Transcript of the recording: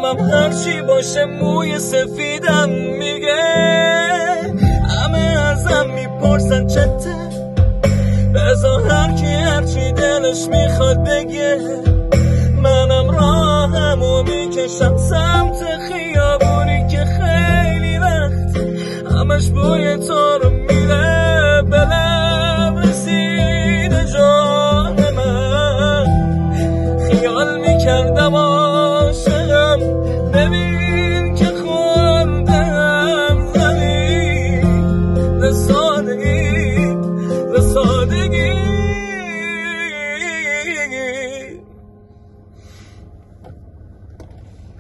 دلم هرچی باشه موی سفیدم میگه. همه ازم میپرسن چته، بذار هرچی دلش میخواد بگه. منم راهمو میکشم سمت خیابونی که خیلی وقت همش بوی تو رو